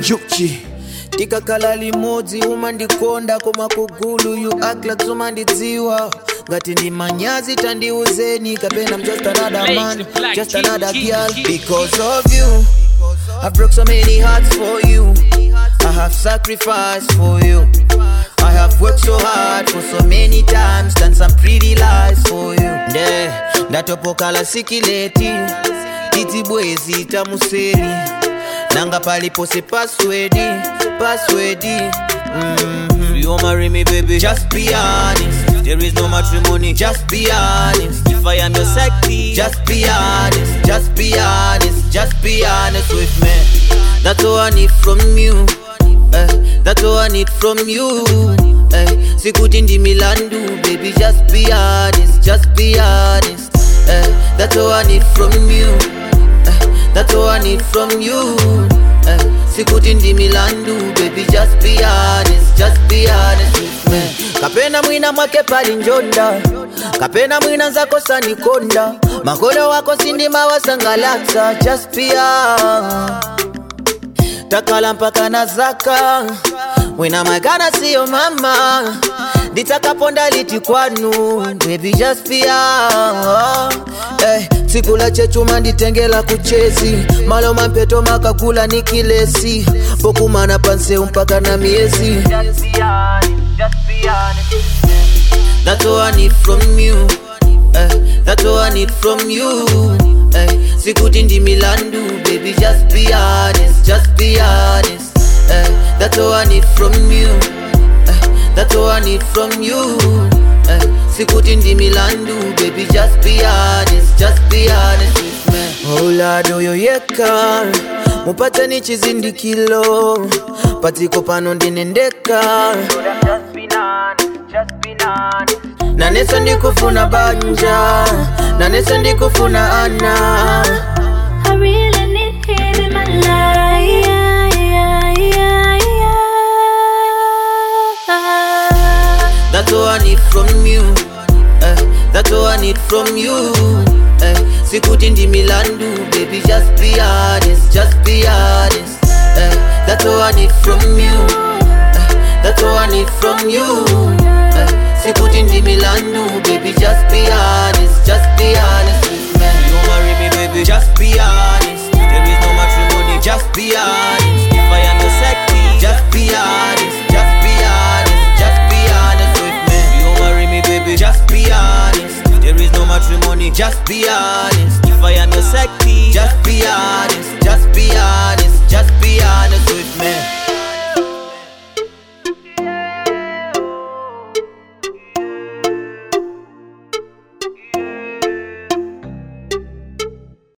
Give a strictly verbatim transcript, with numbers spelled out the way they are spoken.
Juchi tikakala limodzi umandikonda koma kugulu you act like somandidziwa ngati ndi manyazi tandiuzeni kapena I'm just another man, just another girl. Because of you I've broke so many hearts for you, I have sacrificed for you, I have worked so hard for so many times, done some pretty lies for you. Nde ndatopokala sikileti titi bwezi tamuseri nanga palipo se passwordi passwordi. Mm-hmm. You marry me baby, just be honest, there is no matrimony, just be honest. If I am your sexy, just be honest, just be honest, just be honest with me. That's all I need from you, eh. That's all I need from you, eh. Sikuti ndi milandu baby, just be honest, just be honest, eh. That's all I need from you, eh. That's all I need from you, eh. Sikuti ndi milandu baby, just be honest, just be honest with me. Kapena mwina mwake pali njonda, kapena mwina nzako sanikonda, makolo wako sindima wasangalatsa, just be honest. Takala mpaka na zaka wena magana siyo mama, ditakaponda liti kwanu baby, just be honest. Eh, sikula chechuma nditengela kuchezi, malo mampeto makakula nikilesi, pokumana panse mpaka na miezi. Just be honest, just be honest. That's all I need from you, eh. That's all I need from you, eh. Sikuti ndi milandu baby, just be honest, just be honest, eh. That's all I need from you, eh. That's all I need from you, eh. Sikuti ndi milandu baby, just be honest, just be honest with me. Ola doyo yeka mupata ni chizindikilo patiko pano ndinendeka, just be honest, just be honest. Nanesa ndikufuna banja, nanesa ndikufuna ana, I really need him in my life. That's all I need from you, eh. That's all I need from you, eh. Sikuti ndi milandu baby, just be honest, just be honest, eh. That's all I need from you, eh. That's all I need from you, eh. Sikuti ndi milandu baby, just be honest, just be honest with me. You marry me baby, just be honest, there is no matrimony, just be honest. If I am your sexy, just be honest, just be honest, just be honest with me. You marry me baby, just be honest, there is no matrimony, just be honest.